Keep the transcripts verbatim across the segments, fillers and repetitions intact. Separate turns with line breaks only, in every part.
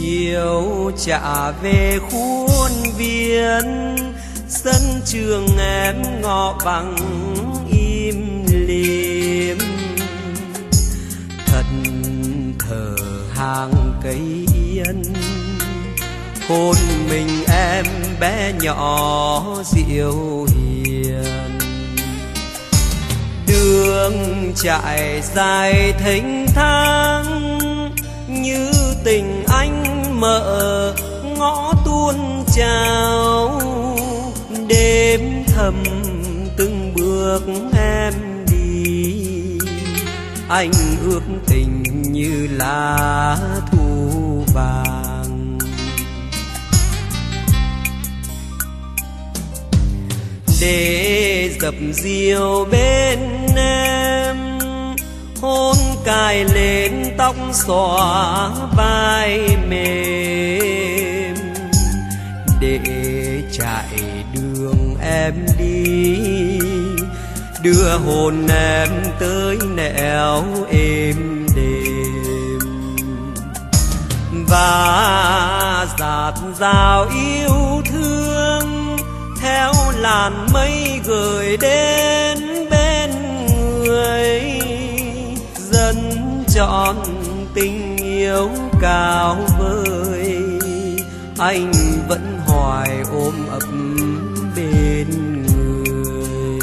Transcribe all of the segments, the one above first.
chiều trả về khuôn viên, sân trường em ngọ bằng im lìm. Thật thờ hàng cây yên, hôn mình em bé nhỏ dịu hiền. Đường trải dài thênh thang, như tình anh mợ ngõ tuôn trào. Đêm thầm từng bước em đi, anh ước tình như lá thu vàng. Để dập dìu bên em, hôn cài lên tóc xõa vai mềm. Để chạy đường em đi, đưa hồn em tới nẻo êm đềm. Và dạt dào yêu thương theo làn mây gửi đến bên người, dần trọn tình yêu cao vời. Anh vẫn hoài ôm ấp bên người.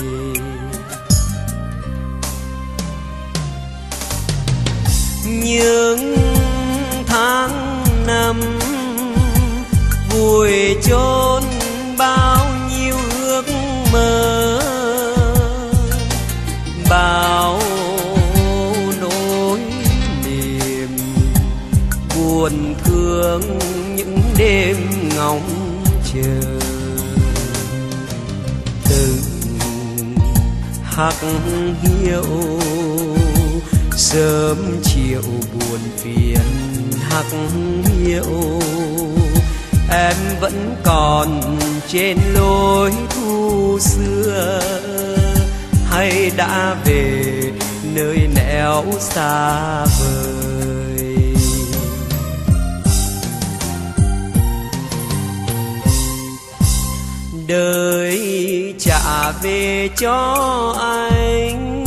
Những tháng năm vùi chôn bao nhiêu ước mơ, bao nỗi niềm buồn thương những đêm ngóng chờ. Từng hắc hiu sớm chiều buồn phiền hắc hiu, em vẫn còn trên lối thu xưa, hay đã về nơi nẻo xa vời. Đời trả về cho anh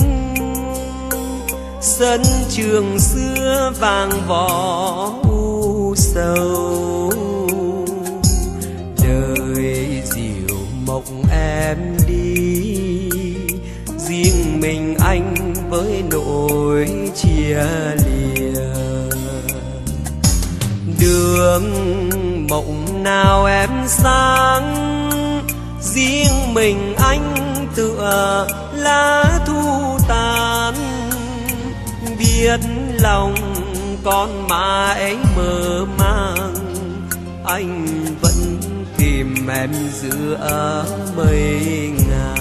sân trường xưa vàng vỏ u sầu. Đời dịu mộng em đi, riêng mình anh với nỗi chia lìa. Đường mộng nào em sáng, riêng mình anh tựa lá thu tàn. Biết lòng con mãi mơ màng, anh vẫn tìm em giữa mây ngàn.